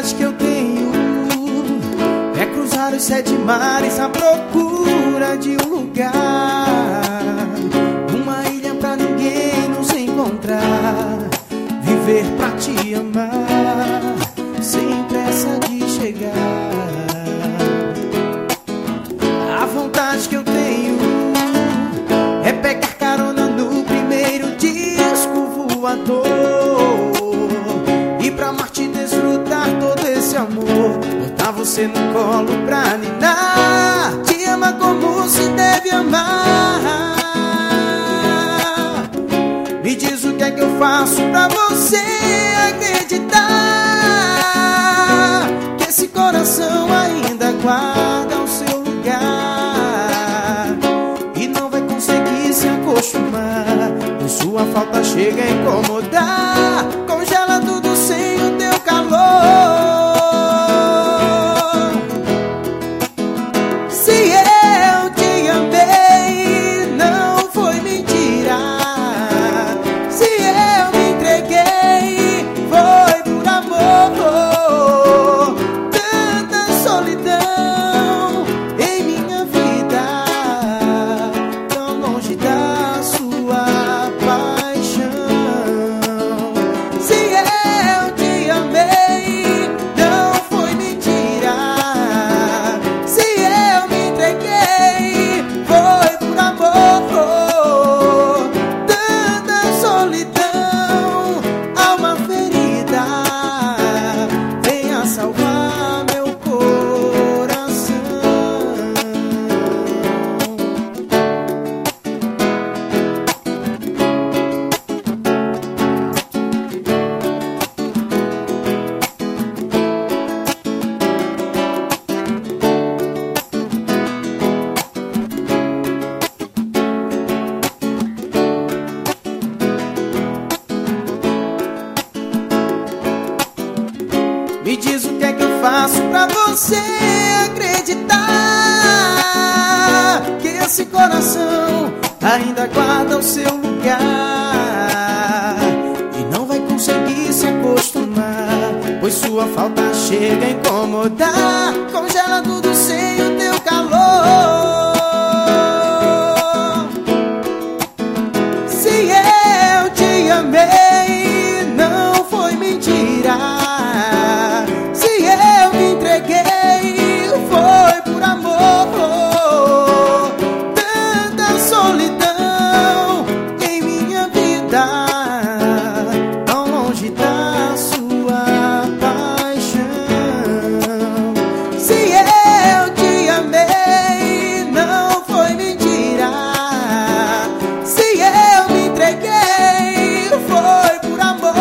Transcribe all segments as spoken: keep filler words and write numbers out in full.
vontade que eu tenho é cruzar os sete mares à procura de um lugar, uma ilha pra ninguém nos encontrar, viver pra te amar, sem pressa de chegar. A vontade que eu tenho é pegar carona no primeiro disco voador, ir pra Marte desfrutar todo esse amor, botar você no colo pra ninar, te amar como se deve amar. Me diz o que é que eu faço pra você acreditar que esse coração ainda guarda o seu lugar e não vai conseguir se acostumar, pois sua falta chega a incomodar, congela tudo sem o teu calor. Se eu te amei, não foi mentira. Se eu me entreguei, foi por amor. Tanta solidão em minha vida, tão longe da sua paixão. Se eu te amei, não foi mentira. Se eu me entreguei, foi por amor. Tanta solidão, alma ferida, venha salvar meu coração. Me diz o que é que eu faço pra você acreditar que esse coração ainda guarda o seu lugar e não vai conseguir se acostumar, pois sua falta chega a incomodar, congela tudo sem o teu calor. Se eu te amei, não foi mentira. Se eu me entreguei, foi por amor. Tanta solidão em minha vida, tão longe da sua paixão. Se eu te amei, não foi mentira. Se eu me entreguei, foi por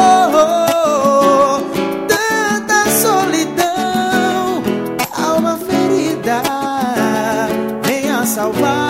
amor. Tanta solidão, alma ferida, venha salvar